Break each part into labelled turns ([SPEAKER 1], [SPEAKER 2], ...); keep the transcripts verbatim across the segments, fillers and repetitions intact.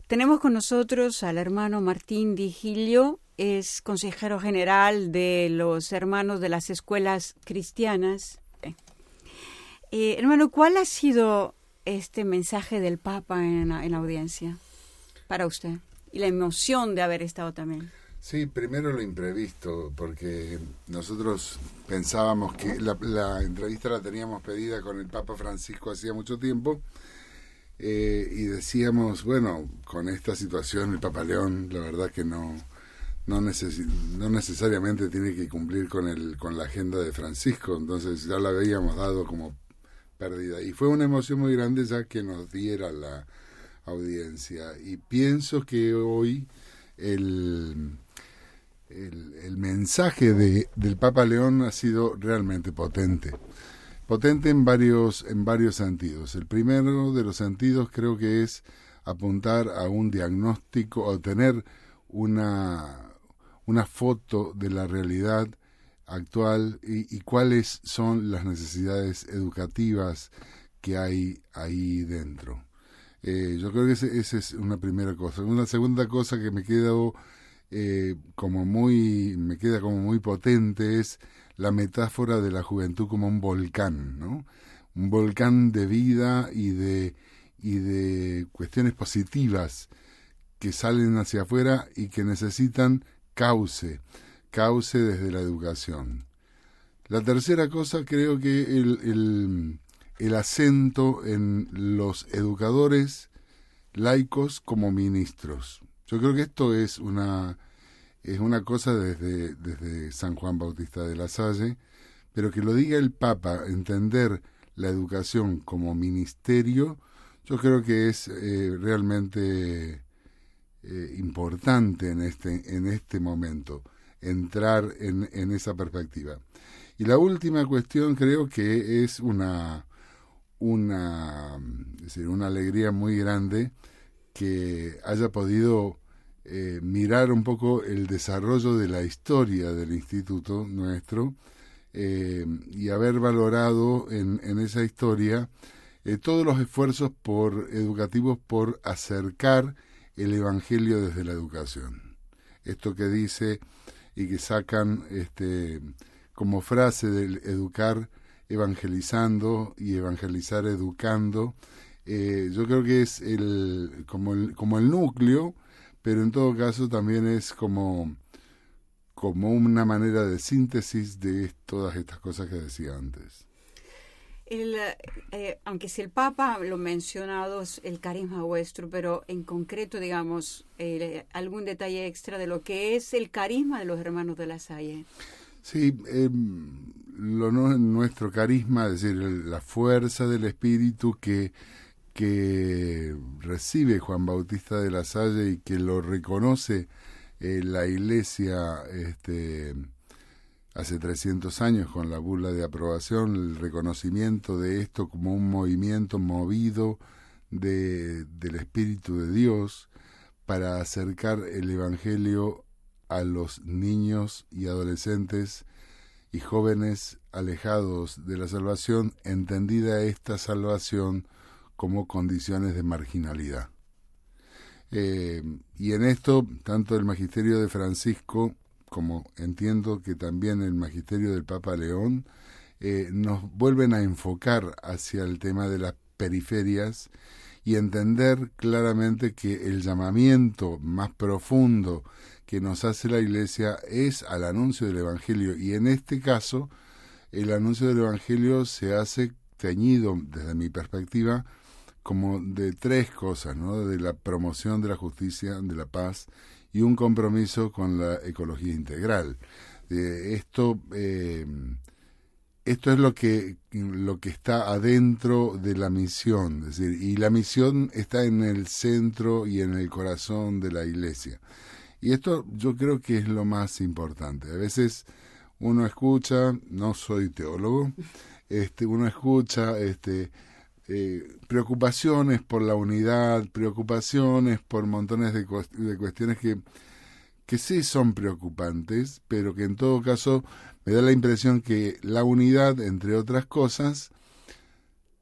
[SPEAKER 1] Tenemos con nosotros al hermano Martín Digilio, es consejero general de los hermanos de las escuelas cristianas. Eh, hermano, ¿cuál ha sido este mensaje del Papa en la, en la audiencia para usted? Y la emoción de haber estado también.
[SPEAKER 2] Sí, primero lo imprevisto, porque nosotros pensábamos que la, la entrevista la teníamos pedida con el Papa Francisco hacía mucho tiempo, eh, y decíamos, bueno, con esta situación el Papa León, la verdad que no no, necesi- no necesariamente tiene que cumplir con el con la agenda de Francisco, entonces ya la habíamos dado como perdida. Y fue una emoción muy grande ya que nos diera la audiencia. Y pienso que hoy el... El, el mensaje de, del Papa León ha sido realmente potente. Potente en varios, en varios sentidos. El primero de los sentidos creo que es apuntar a un diagnóstico o tener una, una foto de la realidad actual y, y cuáles son las necesidades educativas que hay ahí dentro. Eh, yo creo que esa ese es una primera cosa. Una segunda cosa que me quedó Eh, como muy me queda como muy potente es la metáfora de la juventud como un volcán, ¿no? Un volcán de vida y de y de cuestiones positivas que salen hacia afuera y que necesitan cauce, cauce desde la educación. La tercera cosa, creo que el, el, el acento en los educadores laicos como ministros. Yo creo que esto es una es una cosa desde, desde San Juan Bautista de la Salle, pero que lo diga el Papa, entender la educación como ministerio, yo creo que es eh, realmente eh, importante en este, en este momento, entrar en, en esa perspectiva. Y la última cuestión creo que es una, una, es decir, una alegría muy grande que haya podido eh, mirar un poco el desarrollo de la historia del instituto nuestro, eh, y haber valorado en, en esa historia eh, todos los esfuerzos por educativos por acercar el evangelio desde la educación. Esto que dice y que sacan este como frase del educar evangelizando y evangelizar educando, eh, yo creo que es el como el como el núcleo, pero en todo caso también es como como una manera de síntesis de todas estas cosas que decía antes.
[SPEAKER 1] El, eh, aunque si el Papa lo mencionado es el carisma vuestro, pero en concreto, digamos, eh, algún detalle extra de lo que es el carisma de los hermanos de la Salle.
[SPEAKER 2] Sí, eh, lo, nuestro carisma, es decir, el, la fuerza del espíritu que que recibe Juan Bautista de la Salle y que lo reconoce eh, la Iglesia este, hace trescientos años con la bula de aprobación, el reconocimiento de esto como un movimiento movido de, del Espíritu de Dios para acercar el Evangelio a los niños y adolescentes y jóvenes alejados de la salvación, entendida esta salvación como condiciones de marginalidad. Eh, y en esto, tanto el magisterio de Francisco, como entiendo que también el magisterio del Papa León, eh, nos vuelven a enfocar hacia el tema de las periferias y entender claramente que el llamamiento más profundo que nos hace la Iglesia es al anuncio del Evangelio, y en este caso el anuncio del Evangelio se hace teñido, desde mi perspectiva, como de tres cosas, ¿no? De la promoción de la justicia, de la paz y un compromiso con la ecología integral. Eh, esto eh, esto es lo que lo que está adentro de la misión, es decir, y la misión está en el centro y en el corazón de la Iglesia. Y esto yo creo que es lo más importante. A veces uno escucha, no soy teólogo, este, uno escucha este Eh, preocupaciones por la unidad, preocupaciones por montones de, cu- de cuestiones que, que sí son preocupantes, pero que en todo caso me da la impresión que la unidad, entre otras cosas,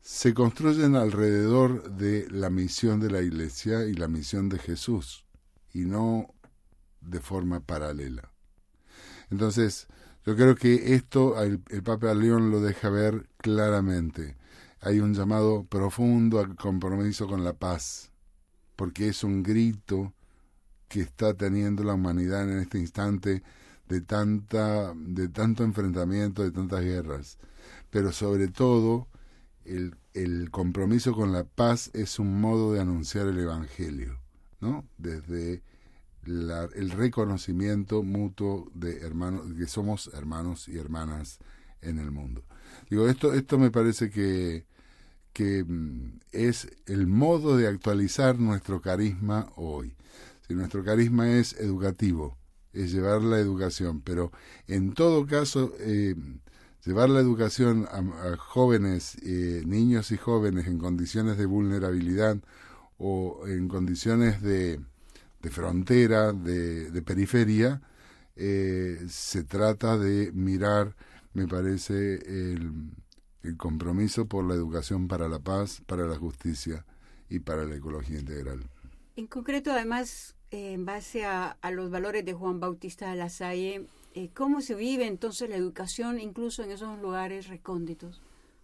[SPEAKER 2] se construyen alrededor de la misión de la Iglesia y la misión de Jesús, y no de forma paralela. Entonces, yo creo que esto el, el Papa León lo deja ver claramente. Hay un llamado profundo al compromiso con la paz, porque es un grito que está teniendo la humanidad en este instante de tanta, de tanto enfrentamiento, de tantas guerras. Pero sobre todo, el, el compromiso con la paz es un modo de anunciar el Evangelio, ¿no? Desde la, el reconocimiento mutuo de hermanos, que somos hermanos y hermanas en el mundo. Digo, esto, esto me parece que, que es el modo de actualizar nuestro carisma hoy. Si nuestro carisma es educativo, es llevar la educación, pero en todo caso, eh, llevar la educación a, a jóvenes, eh, niños y jóvenes en condiciones de vulnerabilidad o en condiciones de, de frontera, de, de periferia, eh, se trata de mirar, me parece, el, el compromiso por la educación para la paz, para la justicia y para la ecología integral.
[SPEAKER 1] En concreto, además, eh, en base a, a los valores de Juan Bautista de la Salle, eh, ¿cómo se vive entonces la educación incluso en esos lugares recónditos?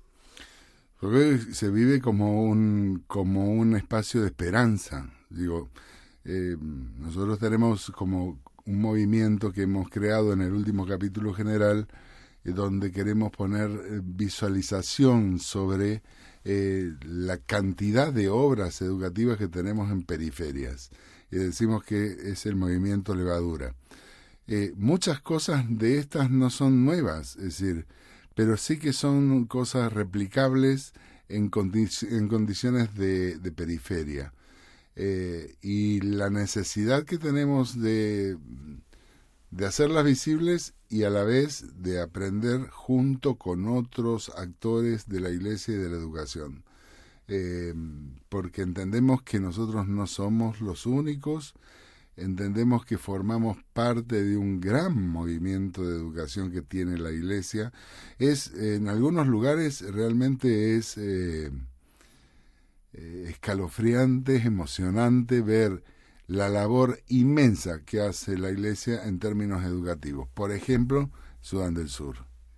[SPEAKER 2] Porque se vive como un, como un espacio de esperanza. Digo, eh, nosotros tenemos como un movimiento que hemos creado en el último capítulo general, eh, donde queremos poner eh, visualización sobre eh, la cantidad de obras educativas que tenemos en periferias. Y decimos que es el movimiento Levadura. Eh, muchas cosas de estas no son nuevas, es decir, pero sí que son cosas replicables en, condi- en condiciones de, de periferia. Eh, y la necesidad que tenemos de, de hacerlas visibles y a la vez de aprender junto con otros actores de la Iglesia y de la educación. Eh, porque entendemos que nosotros no somos los únicos, entendemos que formamos parte de un gran movimiento de educación que tiene la Iglesia. Es, en algunos lugares realmente es eh, eh, escalofriante, es emocionante ver la labor inmensa que hace la Iglesia en términos educativos. Por ejemplo, Sudán del Sur.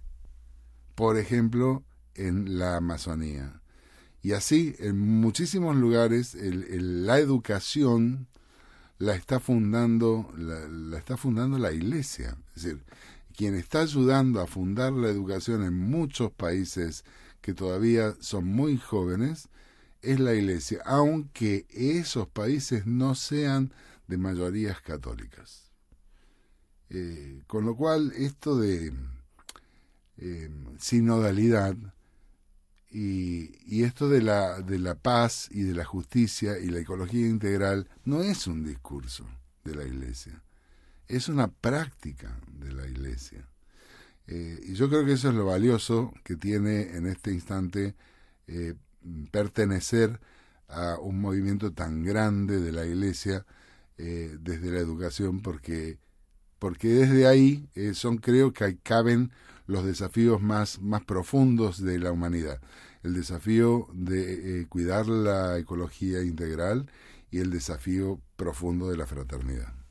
[SPEAKER 2] Por ejemplo, en la Amazonía. Y así, en muchísimos lugares, el, el, la educación la está fundando la, la está fundando la Iglesia. Es decir, quien está ayudando a fundar la educación en muchos países que todavía son muy jóvenes es la Iglesia, aunque esos países no sean de mayorías católicas. Eh, con lo cual, esto de eh, sinodalidad Y, y esto de la, de la paz y de la justicia y la ecología integral no es un discurso de la Iglesia, es una práctica de la Iglesia. Eh, y yo creo que eso es lo valioso que tiene en este instante eh, pertenecer a un movimiento tan grande de la Iglesia eh, desde la educación, porque, porque desde ahí eh, son, creo que caben los desafíos más, más profundos de la humanidad. El desafío de eh, cuidar la ecología integral y el desafío profundo de la fraternidad.